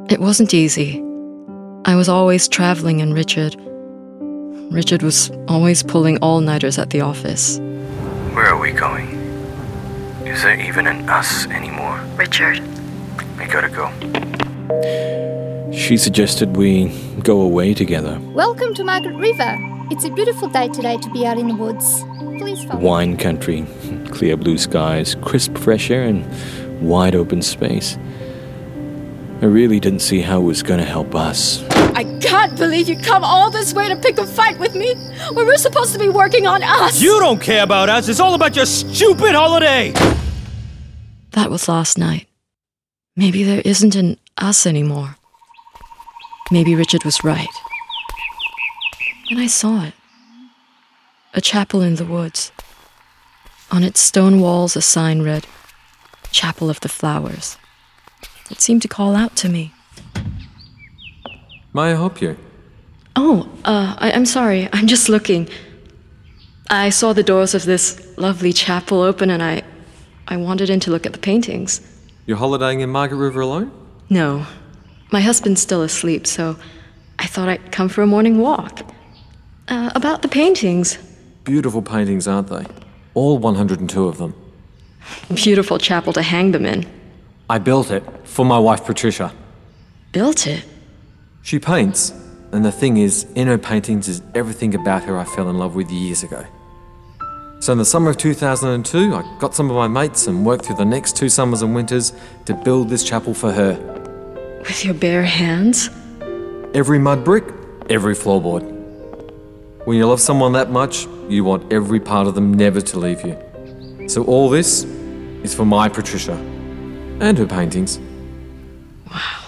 It wasn't easy. I was always traveling, and Richard was always pulling all-nighters at the office. Where are we going? Is there even an us anymore? Richard. We gotta go. She suggested we go away together. Welcome to Margaret River. It's a beautiful day today to be out in the woods. Please follow. Wine country, clear blue skies, crisp fresh air, and wide open space. I really didn't see how it was going to help us. I can't believe you come all this way to pick a fight with me when we're supposed to be working on us. You don't care about us. It's all about your stupid holiday. That was last night. Maybe there isn't an us anymore. Maybe Richard was right. And I saw it. A chapel in the woods. On its stone walls, a sign read, Chapel of the Flowers. It seemed to call out to me. May I help you? I'm sorry. I'm just looking. I saw the doors of this lovely chapel open, and I wandered in to look at the paintings. You're holidaying in Margaret River alone? No. My husband's still asleep, so I thought I'd come for a morning walk. About the paintings. Beautiful paintings, aren't they? All 102 of them. Beautiful chapel to hang them in. I built it for my wife Patricia. Built it? She paints, and the thing is, in her paintings is everything about her I fell in love with years ago. So in the summer of 2002, I got some of my mates and worked through the next 2 summers and winters to build this chapel for her. With your bare hands? Every mud brick, every floorboard. When you love someone that much, you want every part of them never to leave you. So all this is for my Patricia. And her paintings. Wow.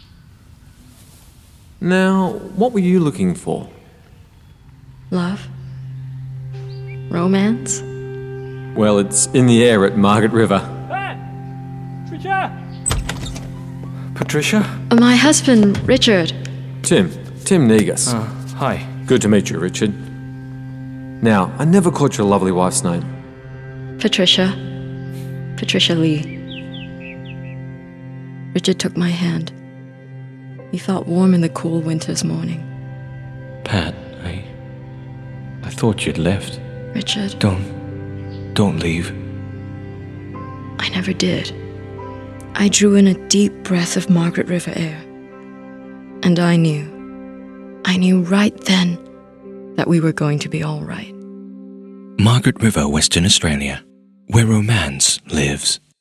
Now, what were you looking for? Love? Romance? Well, it's in the air at Margaret River. Patricia? My husband, Richard. Tim Negus. Hi. Good to meet you, Richard. Now, I never caught your lovely wife's name. Patricia Lee. Richard took my hand. He felt warm in the cool winter's morning. Pat, I thought you'd left. Richard. Don't leave. I never did. I drew in a deep breath of Margaret River air. And I knew right then that we were going to be all right. Margaret River, Western Australia, where romance lives.